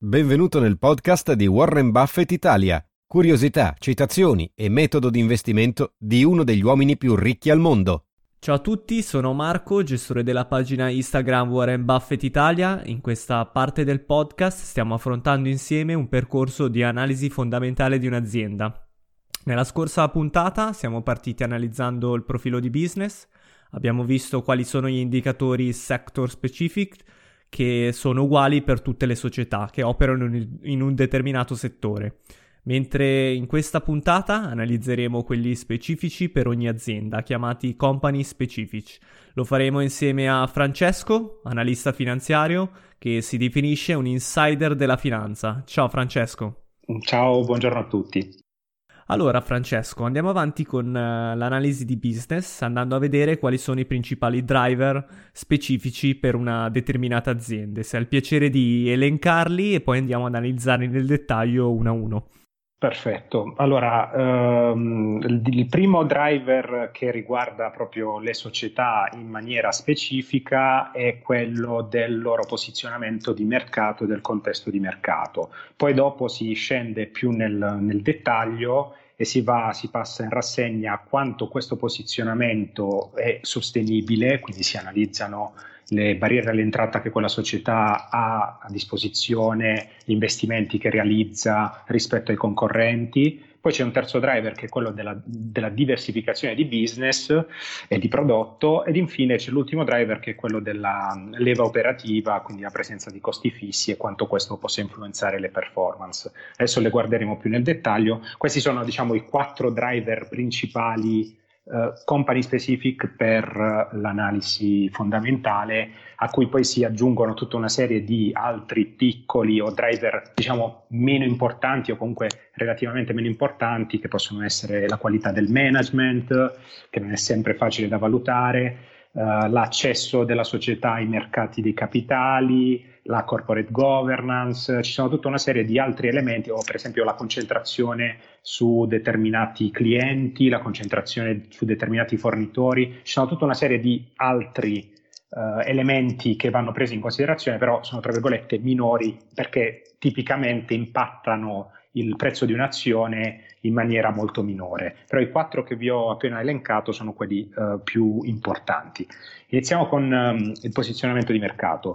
Benvenuto nel podcast di Warren Buffett Italia. Curiosità, citazioni e metodo di investimento di uno degli uomini più ricchi al mondo. Ciao a tutti, sono Marco, gestore della pagina Instagram Warren Buffett Italia. In questa parte del podcast stiamo affrontando insieme un percorso di analisi fondamentale di un'azienda. Nella scorsa puntata siamo partiti analizzando il profilo di business, abbiamo visto quali sono gli indicatori sector specific che sono uguali per tutte le società che operano in un determinato settore. Mentre in questa puntata analizzeremo quelli specifici per ogni azienda, chiamati company specific. Lo faremo insieme a Francesco, analista finanziario, che si definisce un insider della finanza. Ciao Francesco. Ciao, buongiorno a tutti. Allora Francesco, andiamo avanti con l'analisi di business, andando a vedere quali sono i principali driver specifici per una determinata azienda. Se hai il piacere di elencarli e poi andiamo ad analizzarli nel dettaglio uno a uno. Perfetto, allora il primo driver che riguarda proprio le società in maniera specifica è quello del loro posizionamento di mercato e del contesto di mercato. Poi dopo si scende più nel dettaglio e si passa in rassegna quanto questo posizionamento è sostenibile, quindi si analizzano le barriere all'entrata che quella società ha a disposizione, gli investimenti che realizza rispetto ai concorrenti. Poi c'è un terzo driver che è quello della diversificazione di business e di prodotto, ed infine c'è l'ultimo driver che è quello della leva operativa, quindi la presenza di costi fissi e quanto questo possa influenzare le performance. Adesso le guarderemo più nel dettaglio. Questi sono, diciamo, i 4 driver principali company specific per l'analisi fondamentale, a cui poi si aggiungono tutta una serie di altri piccoli o driver, diciamo, meno importanti o comunque relativamente meno importanti, che possono essere la qualità del management, che non è sempre facile da valutare, l'accesso della società ai mercati dei capitali, la corporate governance. Ci sono tutta una serie di altri elementi, o per esempio la concentrazione su determinati clienti, la concentrazione su determinati fornitori. Ci sono tutta una serie di altri elementi che vanno presi in considerazione, però sono tra virgolette minori, perché tipicamente impattano il prezzo di un'azione in maniera molto minore. Però i 4 che vi ho appena elencato sono quelli più importanti. Iniziamo con il posizionamento di mercato.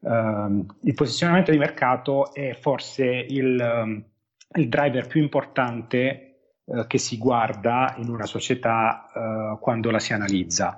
Il posizionamento di mercato è forse il driver più importante che si guarda in una società quando la si analizza,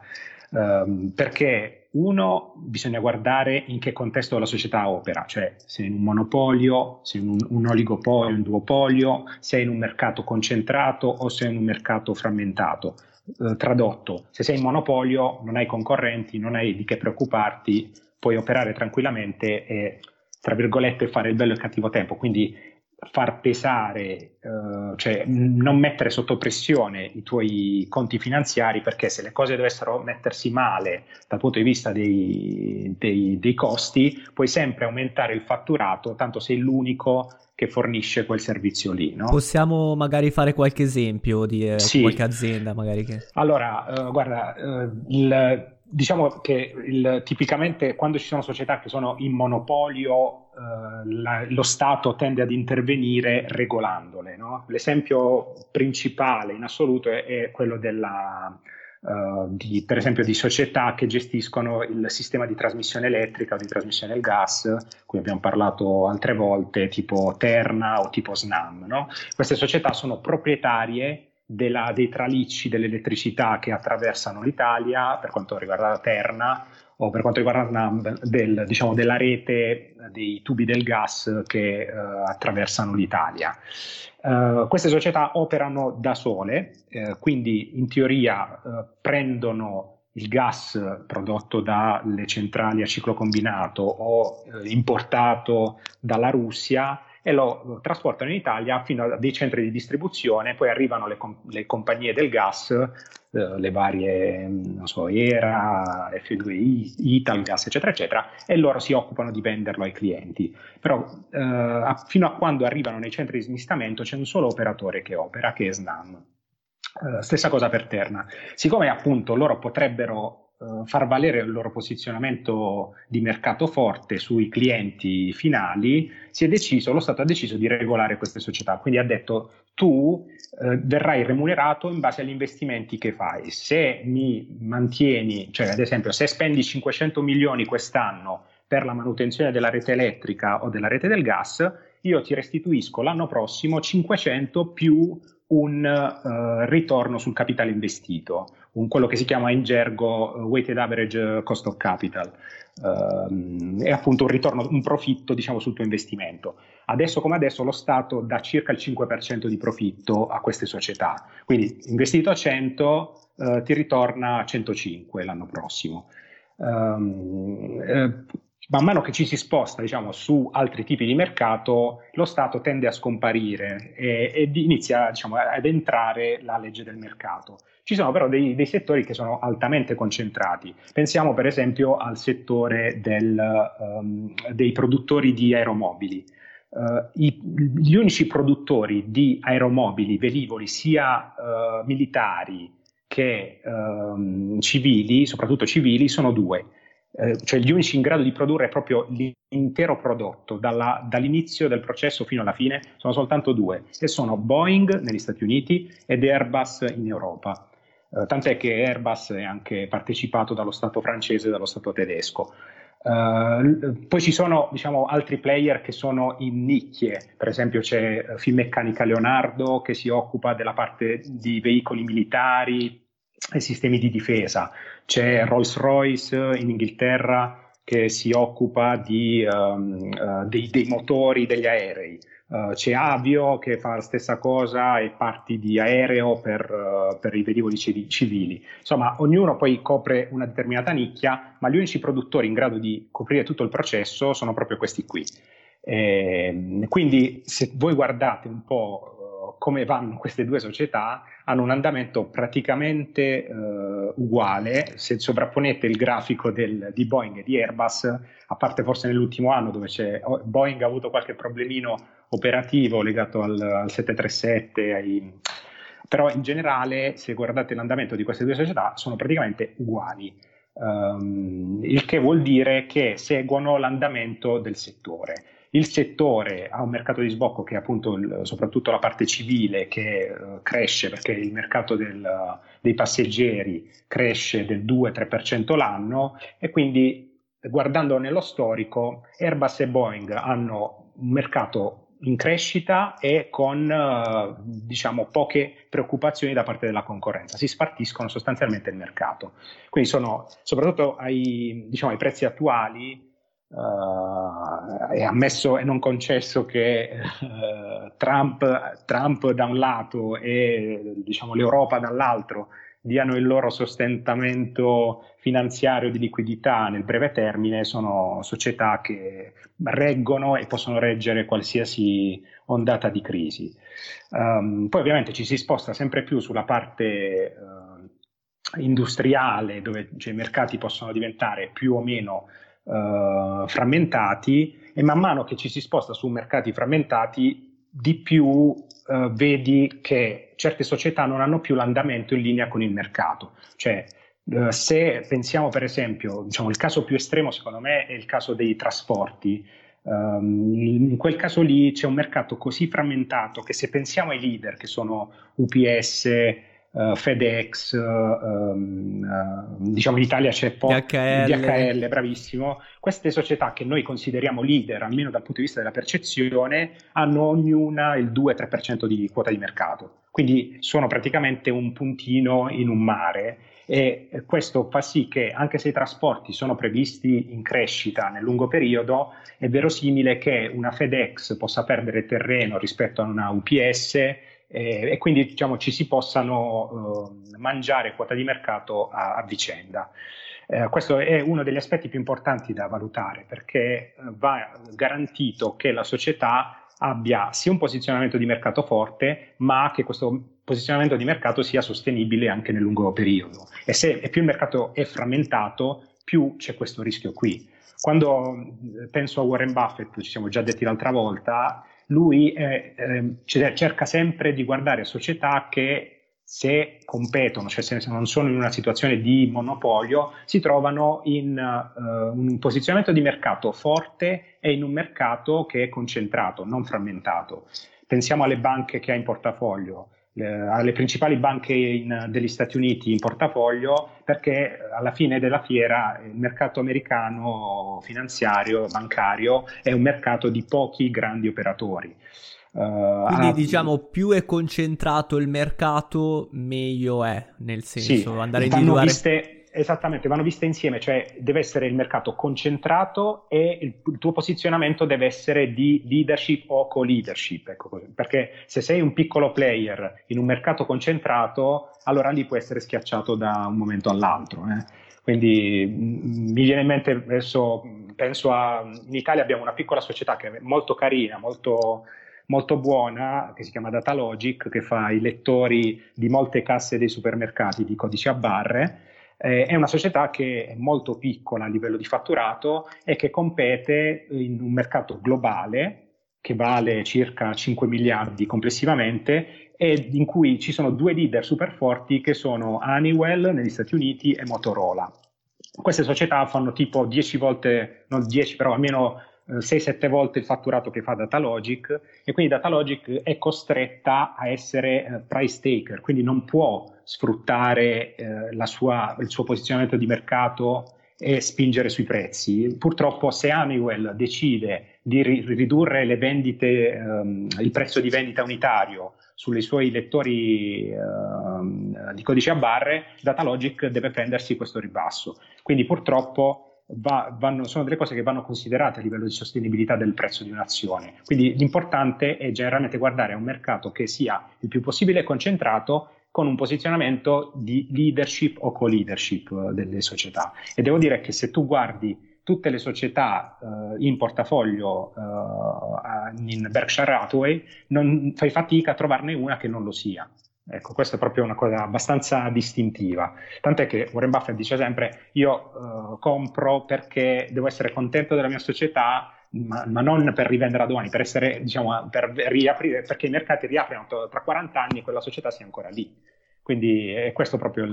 perché bisogna guardare in che contesto la società opera, cioè se è in un monopolio, se è in un oligopolio, un duopolio, se è in un mercato concentrato o se è in un mercato frammentato. Tradotto, se sei in monopolio non hai concorrenti, non hai di che preoccuparti, puoi operare tranquillamente e, tra virgolette, fare il bello e il cattivo tempo, quindi far pesare, cioè non mettere sotto pressione i tuoi conti finanziari, perché se le cose dovessero mettersi male dal punto di vista dei costi, puoi sempre aumentare il fatturato, tanto sei l'unico che fornisce quel servizio lì, no? Possiamo magari fare qualche esempio di sì. Qualche azienda magari che... Allora, guarda, diciamo che tipicamente quando ci sono società che sono in monopolio, lo Stato tende ad intervenire regolandole, no? L'esempio principale in assoluto è quello per esempio di società che gestiscono il sistema di trasmissione elettrica o di trasmissione del gas, cui abbiamo parlato altre volte, tipo Terna o tipo Snam, no? Queste società sono proprietarie dei tralicci dell'elettricità che attraversano l'Italia, per quanto riguarda la Terna, o per quanto riguarda Snam, della rete dei tubi del gas che attraversano l'Italia. Queste società operano da sole, quindi in teoria prendono il gas prodotto dalle centrali a ciclo combinato o importato dalla Russia e lo trasportano in Italia fino a dei centri di distribuzione. Poi arrivano le compagnie del gas, le varie, non so, ERA, F2I, Italgas, eccetera, eccetera, e loro si occupano di venderlo ai clienti. Però fino a quando arrivano nei centri di smistamento c'è un solo operatore che opera, che è Snam. Stessa cosa per Terna. Siccome appunto loro potrebbero far valere il loro posizionamento di mercato forte sui clienti finali, lo Stato ha deciso di regolare queste società, quindi ha detto tu verrai remunerato in base agli investimenti che fai. Se mi mantieni, cioè ad esempio se spendi 500 milioni quest'anno per la manutenzione della rete elettrica o della rete del gas, io ti restituisco l'anno prossimo 500 più un ritorno sul capitale investito, quello che si chiama in gergo weighted average cost of capital, è appunto un ritorno, un profitto diciamo sul tuo investimento. Adesso come adesso lo Stato dà circa il 5% di profitto a queste società, quindi investito a 100 ti ritorna 105 l'anno prossimo. Man mano che ci si sposta diciamo, su altri tipi di mercato, lo Stato tende a scomparire ed inizia diciamo, ad entrare la legge del mercato. Ci sono però dei settori che sono altamente concentrati. Pensiamo per esempio al settore dei produttori di aeromobili. Gli unici produttori di aeromobili, velivoli, sia militari che civili, soprattutto civili, sono due. Cioè gli unici in grado di produrre proprio l'intero prodotto dall'inizio del processo fino alla fine sono soltanto due, e sono Boeing negli Stati Uniti ed Airbus in Europa, tant'è che Airbus è anche partecipato dallo Stato francese e dallo Stato tedesco. Poi ci sono diciamo, altri player che sono in nicchie, per esempio c'è Finmeccanica Leonardo che si occupa della parte di veicoli militari e sistemi di difesa, c'è Rolls-Royce in Inghilterra che si occupa dei motori degli aerei, c'è Avio che fa la stessa cosa e parti di aereo per i velivoli civili. Insomma, ognuno poi copre una determinata nicchia, ma gli unici produttori in grado di coprire tutto il processo sono proprio questi qui. Quindi se voi guardate un po' come vanno queste due società, hanno un andamento praticamente uguale. Se sovrapponete il grafico di Boeing e di Airbus, a parte forse nell'ultimo anno dove Boeing ha avuto qualche problemino operativo legato al 737, però in generale se guardate l'andamento di queste due società sono praticamente uguali, il che vuol dire che seguono l'andamento del settore. Il settore ha un mercato di sbocco che è appunto soprattutto la parte civile che cresce perché il mercato dei passeggeri cresce del 2-3% l'anno, e quindi guardando nello storico Airbus e Boeing hanno un mercato in crescita e con diciamo poche preoccupazioni da parte della concorrenza, si spartiscono sostanzialmente il mercato. Quindi sono soprattutto ai prezzi attuali. È ammesso e non concesso che Trump da un lato e diciamo l'Europa dall'altro diano il loro sostentamento finanziario di liquidità nel breve termine, sono società che reggono e possono reggere qualsiasi ondata di crisi. Poi ovviamente ci si sposta sempre più sulla parte industriale, dove i mercati possono diventare più o meno frammentati, e man mano che ci si sposta su mercati frammentati di più vedi che certe società non hanno più l'andamento in linea con il mercato. Cioè se pensiamo per esempio, diciamo, il caso più estremo secondo me è il caso dei trasporti. In quel caso lì c'è un mercato così frammentato che se pensiamo ai leader che sono UPS, FedEx, diciamo in Italia c'è DHL, bravissimo. Queste società che noi consideriamo leader, almeno dal punto di vista della percezione, hanno ognuna il 2-3% di quota di mercato, quindi sono praticamente un puntino in un mare, e questo fa sì che anche se i trasporti sono previsti in crescita nel lungo periodo, è verosimile che una FedEx possa perdere terreno rispetto a una UPS, e quindi diciamo ci si possano mangiare quota di mercato a vicenda. Questo è uno degli aspetti più importanti da valutare, perché va garantito che la società abbia sia un posizionamento di mercato forte, ma che questo posizionamento di mercato sia sostenibile anche nel lungo periodo. E più il mercato è frammentato, più c'è questo rischio qui. Quando penso a Warren Buffett, ci siamo già detti l'altra volta, lui cerca sempre di guardare società che se competono, cioè se non sono in una situazione di monopolio, si trovano in un posizionamento di mercato forte e in un mercato che è concentrato, non frammentato. Pensiamo alle banche che ha in portafoglio, alle principali banche degli Stati Uniti in portafoglio, perché alla fine della fiera il mercato americano finanziario, bancario, è un mercato di pochi grandi operatori. Quindi diciamo più è concentrato il mercato meglio è, nel senso sì, andare a individuare... Esattamente, vanno viste insieme, cioè deve essere il mercato concentrato e il tuo posizionamento deve essere di leadership o co-leadership, ecco, perché se sei un piccolo player in un mercato concentrato, allora lì puoi essere schiacciato da un momento all'altro. Quindi mi viene in mente adesso, in Italia abbiamo una piccola società che è molto carina, molto buona, che si chiama Datalogic, che fa i lettori di molte casse dei supermercati di codici a barre. È una società che è molto piccola a livello di fatturato e che compete in un mercato globale che vale circa 5 miliardi complessivamente e in cui ci sono due leader super forti che sono Honeywell negli Stati Uniti e Motorola. Queste società fanno tipo 10 volte, non 10 però almeno 6-7 volte il fatturato che fa Datalogic, e quindi Datalogic è costretta a essere price taker, quindi non può sfruttare il suo posizionamento di mercato e spingere sui prezzi. Purtroppo se Honeywell decide di ridurre le vendite, il prezzo di vendita unitario sui suoi lettori di codice a barre, Datalogic deve prendersi questo ribasso. Quindi purtroppo sono delle cose che vanno considerate a livello di sostenibilità del prezzo di un'azione. Quindi l'importante è generalmente guardare a un mercato che sia il più possibile concentrato, con un posizionamento di leadership o co-leadership delle società. E devo dire che se tu guardi tutte le società in portafoglio in Berkshire Hathaway, non fai fatica a trovarne una che non lo sia. Ecco, questa è proprio una cosa abbastanza distintiva. Tant'è che Warren Buffett dice sempre: io compro perché devo essere contento della mia società, ma non per rivendere a domani, per essere, diciamo, per riaprire, perché i mercati riaprono tra 40 anni e quella società sia ancora lì. Quindi è questo proprio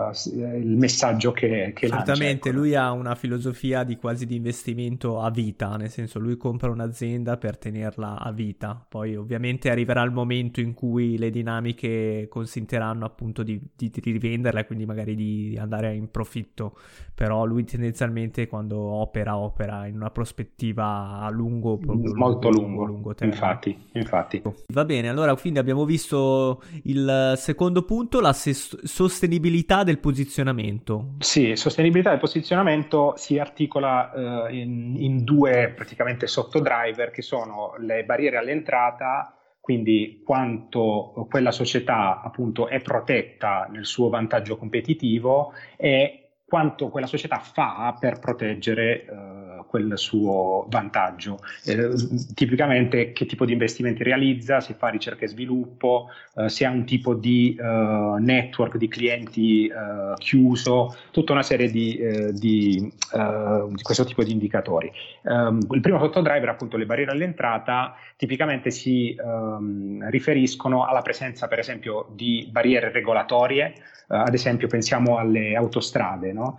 il messaggio che lancia. Certamente, Ecco. lui ha una filosofia di quasi di investimento a vita, nel senso lui compra un'azienda per tenerla a vita, poi ovviamente arriverà il momento in cui le dinamiche consentiranno appunto di rivenderla e quindi magari di andare in profitto, però lui tendenzialmente quando opera in una prospettiva a lungo, molto lungo termine. Infatti. Va bene, allora quindi abbiamo visto il secondo punto, la sostenibilità del posizionamento. Sì, sostenibilità del posizionamento si articola in due praticamente sottodriver, che sono le barriere all'entrata, quindi quanto quella società appunto è protetta nel suo vantaggio competitivo e quanto quella società fa per proteggere quel suo vantaggio. Tipicamente che tipo di investimenti realizza, se fa ricerca e sviluppo, se ha un tipo di network di clienti chiuso, tutta una serie di questo tipo di indicatori. Il primo sottodriver, appunto le barriere all'entrata, tipicamente si riferiscono alla presenza per esempio di barriere regolatorie. Ad esempio pensiamo alle autostrade, no?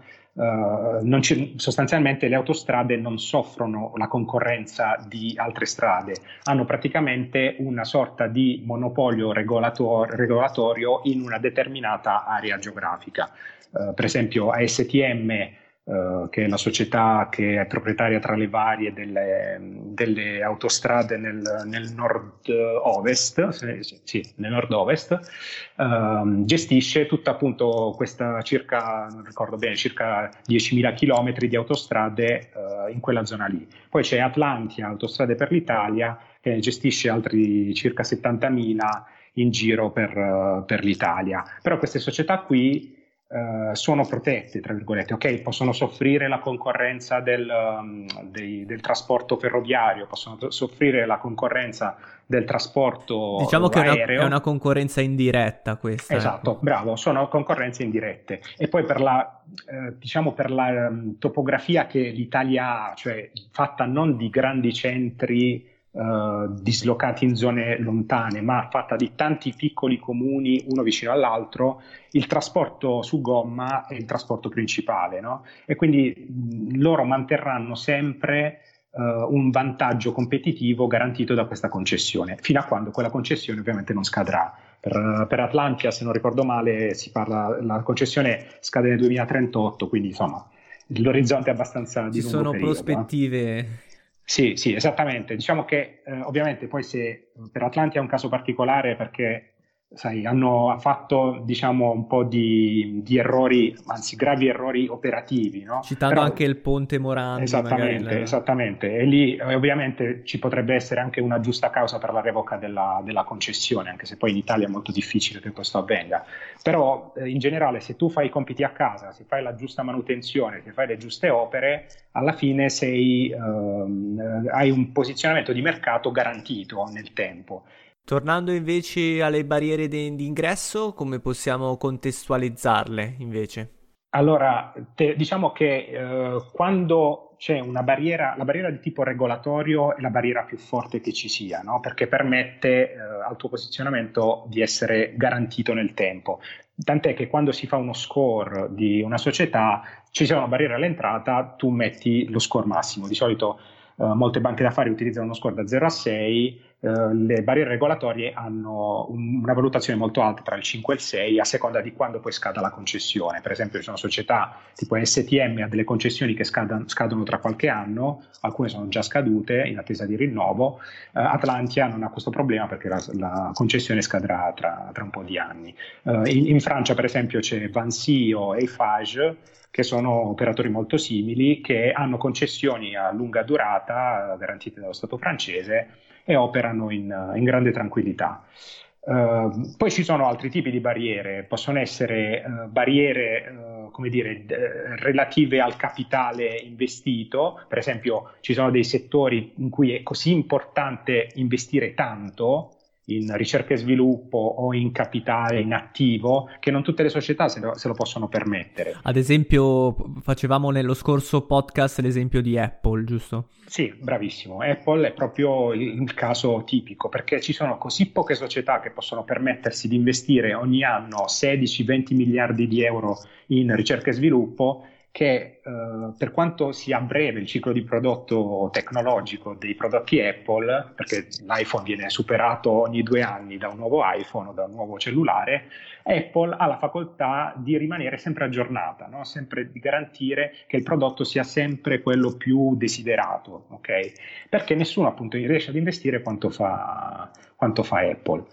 Sostanzialmente le autostrade non soffrono la concorrenza di altre strade, hanno praticamente una sorta di monopolio regolatorio in una determinata area geografica. Per esempio ASTM, che è la società che è proprietaria tra le varie delle autostrade nel nord-ovest, nel nord-ovest, gestisce tutta appunto questa non ricordo bene, circa 10.000 chilometri di autostrade in quella zona lì. Poi c'è Atlantia, Autostrade per l'Italia, che gestisce altri circa 70.000 in giro per l'Italia. Però queste società qui sono protette, tra virgolette, ok, possono soffrire la concorrenza del trasporto ferroviario, possono soffrire la concorrenza del trasporto diciamo che aereo. È una concorrenza indiretta questa. Esatto, bravo, sono concorrenze indirette. E poi per la topografia che l'Italia ha, cioè fatta non di grandi centri dislocati in zone lontane, ma fatta di tanti piccoli comuni uno vicino all'altro, il trasporto su gomma è il trasporto principale, no? E quindi loro manterranno sempre un vantaggio competitivo garantito da questa concessione, fino a quando quella concessione ovviamente non scadrà. Per Atlantia, se non ricordo male, la concessione scade nel 2038, quindi insomma l'orizzonte è abbastanza di Ci lungo sono periodo. prospettive. Sì, sì, esattamente. Diciamo che ovviamente poi se per Atlantia è un caso particolare perché sai, ha fatto diciamo un po' di errori, anzi gravi errori operativi, no? Citando Però anche il ponte Morandi, esattamente, magari. esattamente. E lì ovviamente ci potrebbe essere anche una giusta causa per la revoca della concessione, anche se poi in Italia è molto difficile che questo avvenga. Però in generale se tu fai i compiti a casa, se fai la giusta manutenzione, se fai le giuste opere, alla fine hai un posizionamento di mercato garantito nel tempo. Tornando invece alle barriere di ingresso, come possiamo contestualizzarle invece? Allora, diciamo che quando c'è una barriera, la barriera di tipo regolatorio è la barriera più forte che ci sia, no? Perché permette al tuo posizionamento di essere garantito nel tempo. Tant'è che quando si fa uno score di una società, ci sia una barriera all'entrata, tu metti lo score massimo. Di solito molte banche d'affari utilizzano uno score da 0 a 6, le barriere regolatorie hanno una valutazione molto alta tra il 5 e il 6 a seconda di quando poi scada la concessione. Per esempio ci sono società tipo STM ha delle concessioni che scadono tra qualche anno, alcune sono già scadute in attesa di rinnovo. Atlantia non ha questo problema perché la concessione scadrà tra un po' di anni. In Francia per esempio c'è Vinci o Eiffage, che sono operatori molto simili, che hanno concessioni a lunga durata garantite dallo Stato francese e operano in grande tranquillità. Poi ci sono altri tipi di barriere, possono essere barriere come dire, relative al capitale investito. Per esempio ci sono dei settori in cui è così importante investire tanto in ricerca e sviluppo o in capitale, in attivo, che non tutte le società se lo possono permettere. Ad esempio, facevamo nello scorso podcast l'esempio di Apple, giusto? Sì, bravissimo. Apple è proprio il caso tipico, perché ci sono così poche società che possono permettersi di investire ogni anno 16-20 miliardi di euro in ricerca e sviluppo, che per quanto sia breve il ciclo di prodotto tecnologico dei prodotti Apple, perché l'iPhone viene superato ogni 2 anni da un nuovo iPhone o da un nuovo cellulare, Apple ha la facoltà di rimanere sempre aggiornata, no? Sempre di garantire che il prodotto sia sempre quello più desiderato, ok? Perché nessuno appunto riesce ad investire quanto fa Apple.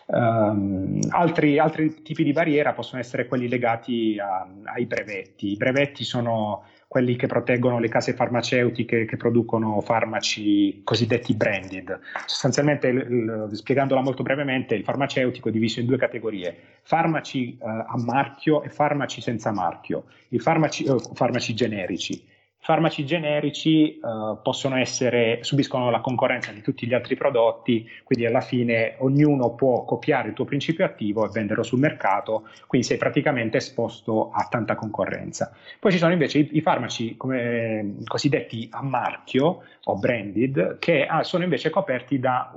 Altri tipi di barriera possono essere quelli legati ai brevetti. I brevetti sono quelli che proteggono le case farmaceutiche che producono farmaci cosiddetti branded. Sostanzialmente, spiegandola molto brevemente, il farmaceutico è diviso in 2 categorie: farmaci a marchio e farmaci senza marchio. I farmaci generici. Farmaci generici subiscono la concorrenza di tutti gli altri prodotti, quindi alla fine ognuno può copiare il tuo principio attivo e venderlo sul mercato, quindi sei praticamente esposto a tanta concorrenza. Poi ci sono invece i farmaci cosiddetti a marchio o branded, che sono invece coperti da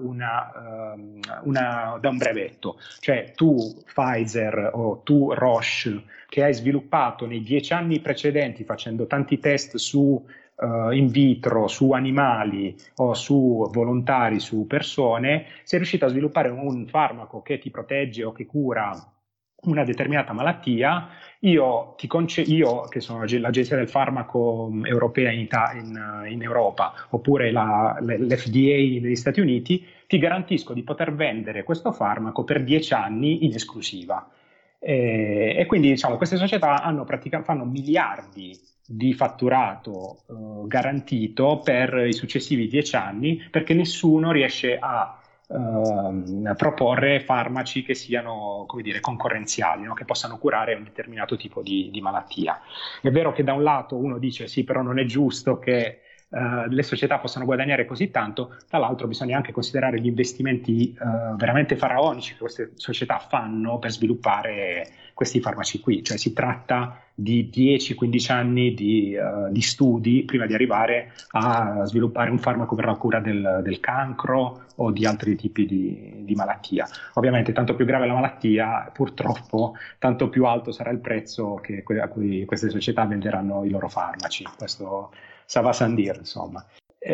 un brevetto, cioè tu Pfizer o tu Roche, che hai sviluppato nei 10 anni precedenti facendo tanti test in vitro, su animali o su volontari, su persone, sei riuscito a sviluppare un farmaco che ti protegge o che cura una determinata malattia. Io, che sono l'Agenzia del Farmaco Europea in Europa, oppure l'FDA negli Stati Uniti, ti garantisco di poter vendere questo farmaco per 10 anni in esclusiva. E quindi diciamo queste società fanno miliardi di fatturato garantito per i successivi 10 anni, perché nessuno riesce a proporre farmaci che siano, come dire, concorrenziali, no? Che possano curare un determinato tipo di malattia. È vero che da un lato uno dice sì, però non è giusto che le società possano guadagnare così tanto. Tra l'altro bisogna anche considerare gli investimenti veramente faraonici che queste società fanno per sviluppare questi farmaci qui, cioè si tratta di 10-15 anni di studi prima di arrivare a sviluppare un farmaco per la cura del cancro o di altri tipi di malattia. Ovviamente tanto più grave la malattia, purtroppo, tanto più alto sarà il prezzo a cui queste società venderanno i loro farmaci. Questo ça va sans dire, insomma.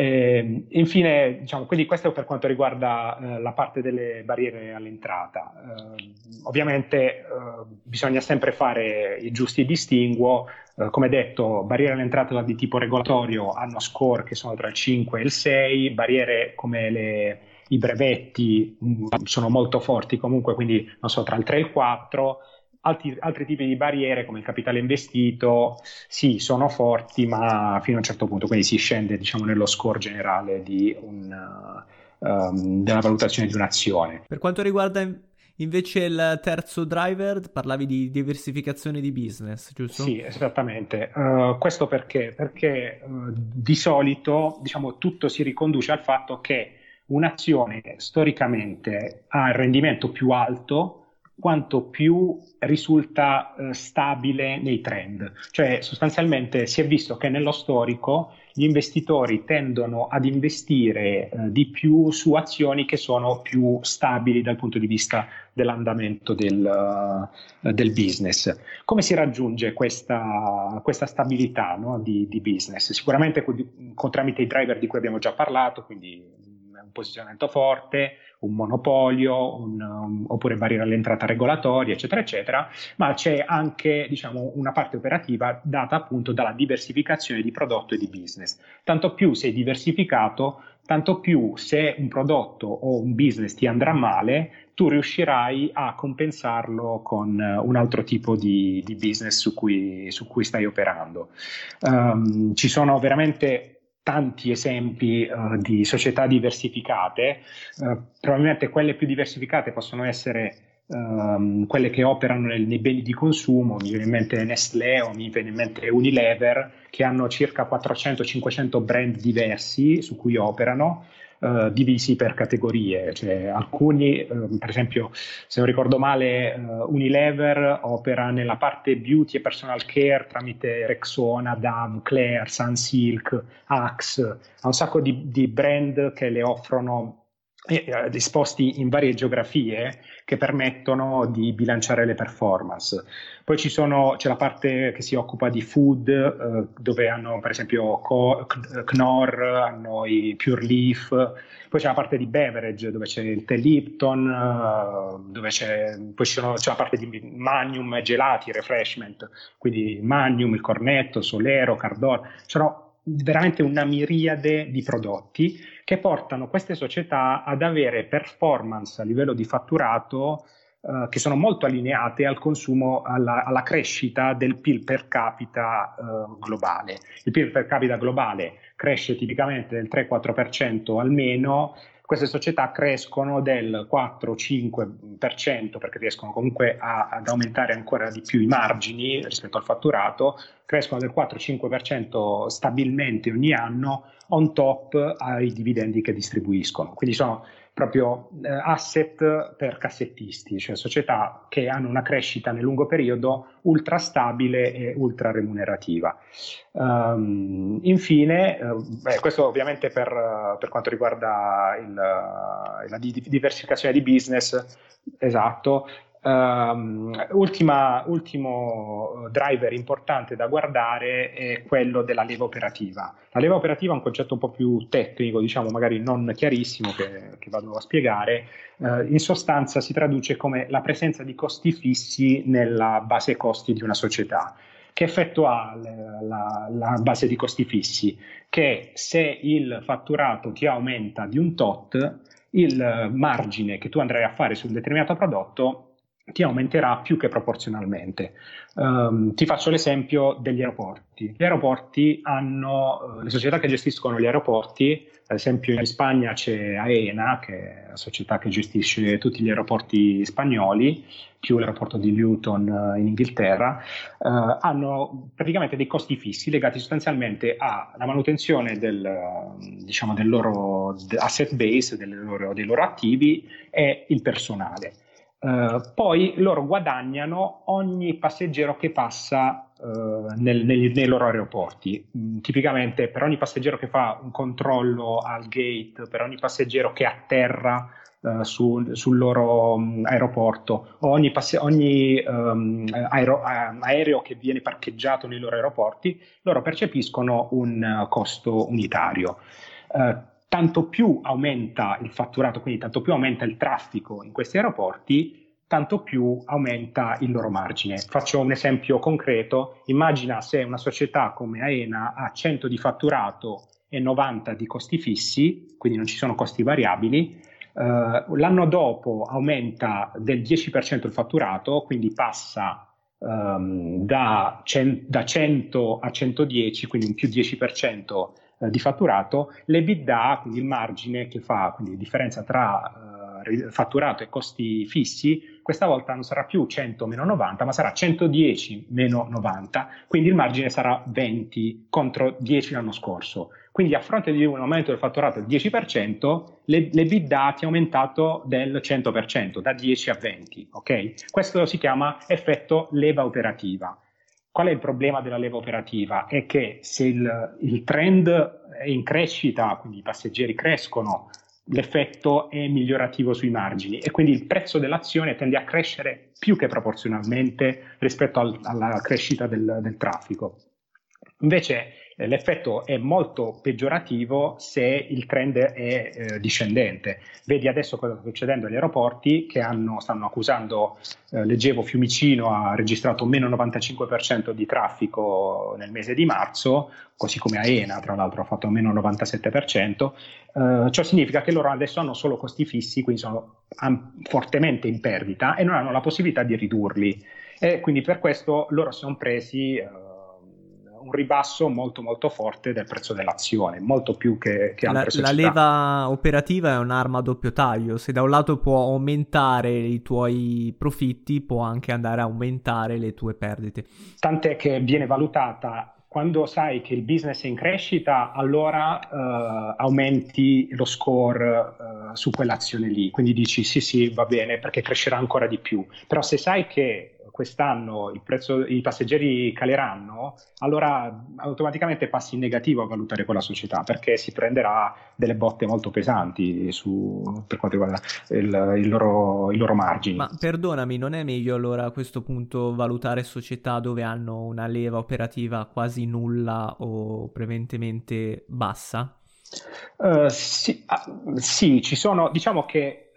Infine, diciamo, quindi questo per quanto riguarda la parte delle barriere all'entrata. Ovviamente bisogna sempre fare i giusti distinguo. Come detto, barriere all'entrata di tipo regolatorio hanno score che sono tra il 5 e il 6, barriere come i brevetti sono molto forti comunque, quindi non so, tra il 3 e il 4. Altri tipi di barriere come il capitale investito sì, sono forti, ma fino a un certo punto, quindi si scende, diciamo, nello score generale della valutazione di un'azione. Per quanto riguarda invece il terzo driver, parlavi di diversificazione di business, giusto? Sì, esattamente. Questo perché? Perché di solito, diciamo, tutto si riconduce al fatto che un'azione storicamente ha il rendimento più alto quanto più risulta stabile nei trend. Cioè, sostanzialmente si è visto che nello storico gli investitori tendono ad investire di più su azioni che sono più stabili dal punto di vista dell'andamento del business. Come si raggiunge questa stabilità, no, di business? Sicuramente tramite i driver di cui abbiamo già parlato, quindi un posizionamento forte, un monopolio, oppure barriere all'entrata regolatoria, eccetera, eccetera, ma c'è anche, diciamo, una parte operativa data appunto dalla diversificazione di prodotto e di business. Tanto più sei diversificato, tanto più se un prodotto o un business ti andrà male, tu riuscirai a compensarlo con un altro tipo di business su cui stai operando. Ci sono veramente tanti esempi di società diversificate, probabilmente quelle più diversificate possono essere quelle che operano nei beni di consumo. Mi viene in mente Nestlé o mi viene in mente Unilever, che hanno circa 400-500 brand diversi su cui operano, divisi per categorie, cioè alcuni, per esempio, se non ricordo male, Unilever opera nella parte beauty e personal care tramite Rexona, Dove, Claire, Sunsilk, Axe, ha un sacco di brand che le offrono disposti in varie geografie che permettono di bilanciare le performance. Poi c'è la parte che si occupa di food, dove hanno per esempio Knorr, hanno i Pure Leaf. Poi c'è la parte di beverage, dove c'è il tè Lipton, c'è la parte di Magnum, gelati, refreshment, quindi Magnum, il Cornetto, Solero, Cardor. C'erano veramente una miriade di prodotti che portano queste società ad avere performance a livello di fatturato che sono molto allineate al consumo, alla crescita del PIL per capita globale. Il PIL per capita globale cresce tipicamente del 3-4% almeno. Queste società crescono del 4-5% perché riescono comunque ad aumentare ancora di più i margini rispetto al fatturato, crescono del 4-5% stabilmente ogni anno, on top ai dividendi che distribuiscono. Quindi sono proprio asset per cassettisti, cioè società che hanno una crescita nel lungo periodo ultra stabile e ultra remunerativa. Infine, questo ovviamente per quanto riguarda la diversificazione di business, esatto. Ultimo driver importante da guardare è quello della leva operativa. La leva operativa è un concetto un po' più tecnico, diciamo magari non chiarissimo, che vado a spiegare. In sostanza si traduce come la presenza di costi fissi nella base costi di una società. Che effetto ha la base di costi fissi? Che se il fatturato ti aumenta di un tot, il margine che tu andrai a fare su un determinato prodotto ti aumenterà più che proporzionalmente. Ti faccio l'esempio degli aeroporti. Gli aeroporti hanno, le società che gestiscono gli aeroporti, ad esempio in Spagna c'è AENA, che è la società che gestisce tutti gli aeroporti spagnoli, più l'aeroporto di Luton in Inghilterra, hanno praticamente dei costi fissi legati sostanzialmente alla manutenzione diciamo, del loro asset base, dei loro attivi e il personale. Poi loro guadagnano ogni passeggero che passa nei loro aeroporti. Tipicamente per ogni passeggero che fa un controllo al gate, per ogni passeggero che atterra sul loro aeroporto, o ogni aereo che viene parcheggiato nei loro aeroporti, loro percepiscono un costo unitario. Tanto più aumenta il fatturato, quindi tanto più aumenta il traffico in questi aeroporti, tanto più aumenta il loro margine. Faccio un esempio concreto: immagina se una società come AENA ha 100 di fatturato e 90 di costi fissi, quindi non ci sono costi variabili. L'anno dopo aumenta del 10% il fatturato, quindi passa da 100 a 110, quindi un più 10% di fatturato. L'EBITDA, quindi il margine che fa, quindi differenza tra fatturato e costi fissi, questa volta non sarà più 100 meno 90, ma sarà 110 meno 90, quindi il margine sarà 20 contro 10 l'anno scorso. Quindi a fronte di un aumento del fatturato del 10%, l'EBITDA ti è aumentato del 100%, da 10 a 20. Okay? Questo si chiama effetto leva operativa. Qual è il problema della leva operativa? È che se il trend è in crescita, quindi i passeggeri crescono, l'effetto è migliorativo sui margini e quindi il prezzo dell'azione tende a crescere più che proporzionalmente rispetto alla crescita del traffico. Invece l'effetto è molto peggiorativo se il trend è discendente. Vedi adesso cosa sta succedendo agli aeroporti che stanno accusando, leggevo Fiumicino ha registrato meno 95% di traffico nel mese di marzo, così come AENA tra l'altro ha fatto meno 97%. Ciò significa che loro adesso hanno solo costi fissi, quindi sono fortemente in perdita e non hanno la possibilità di ridurli. E quindi per questo loro si sono presi un ribasso molto molto forte del prezzo dell'azione, molto più che altre società. La leva operativa è un'arma a doppio taglio: se da un lato può aumentare i tuoi profitti, può anche andare a aumentare le tue perdite. Tant'è che viene valutata, quando sai che il business è in crescita, allora aumenti lo score su quell'azione lì, quindi dici sì va bene perché crescerà ancora di più. Però se sai che quest'anno i passeggeri caleranno, allora automaticamente passi in negativo a valutare quella società, perché si prenderà delle botte molto pesanti per quanto riguarda i loro margini. Ma perdonami, non è meglio allora a questo punto valutare società dove hanno una leva operativa quasi nulla o prevalentemente bassa? Sì, ci sono, diciamo che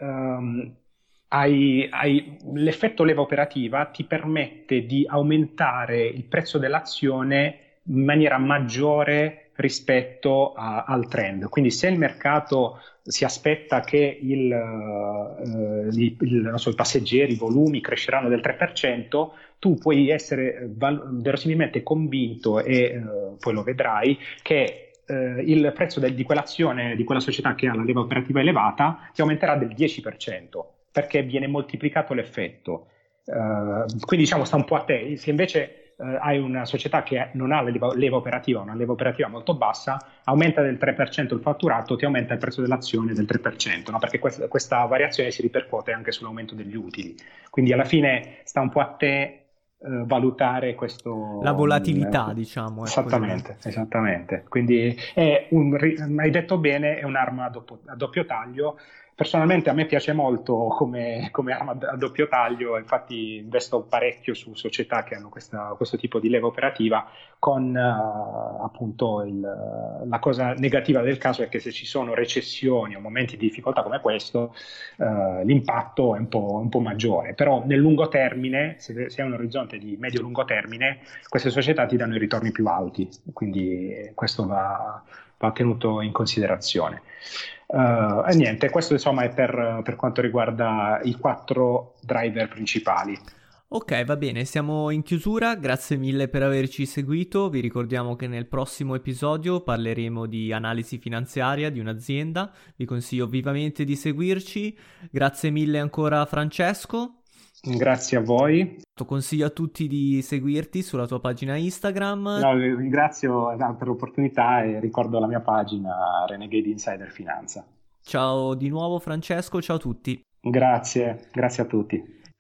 l'effetto leva operativa ti permette di aumentare il prezzo dell'azione in maniera maggiore rispetto al trend. Quindi se il mercato si aspetta che i passeggeri, i volumi cresceranno del 3%, tu puoi essere verosimilmente convinto, e poi lo vedrai, che il prezzo di quell'azione, di quella società che ha la leva operativa elevata, ti aumenterà del 10%. Perché viene moltiplicato l'effetto. Quindi diciamo sta un po' a te. Se invece hai una società che non ha la leva operativa, una leva operativa molto bassa, aumenta del 3% il fatturato, ti aumenta il prezzo dell'azione del 3%, no? Perché questa variazione si ripercuote anche sull'aumento degli utili. Quindi alla fine sta un po' a te valutare questo, la volatilità, diciamo. Esattamente. Quindi hai detto bene, è un'arma a doppio taglio. Personalmente a me piace molto come arma a doppio taglio, infatti investo parecchio su società che hanno questo tipo di leva operativa, con appunto la cosa negativa del caso è che se ci sono recessioni o momenti di difficoltà come questo, l'impatto è un po' maggiore, però nel lungo termine, se hai un orizzonte di medio-lungo termine, queste società ti danno i ritorni più alti, quindi questo va tenuto in considerazione. E niente, questo insomma è per quanto riguarda i 4 driver principali. Ok, va bene, siamo in chiusura, grazie mille per averci seguito, vi ricordiamo che nel prossimo episodio parleremo di analisi finanziaria di un'azienda, vi consiglio vivamente di seguirci, grazie mille ancora Francesco. Grazie a voi. Consiglio a tutti di seguirti sulla tua pagina Instagram. No, ringrazio per l'opportunità e ricordo la mia pagina Renegade Insider Finanza. Ciao di nuovo Francesco, ciao a tutti. Grazie a tutti.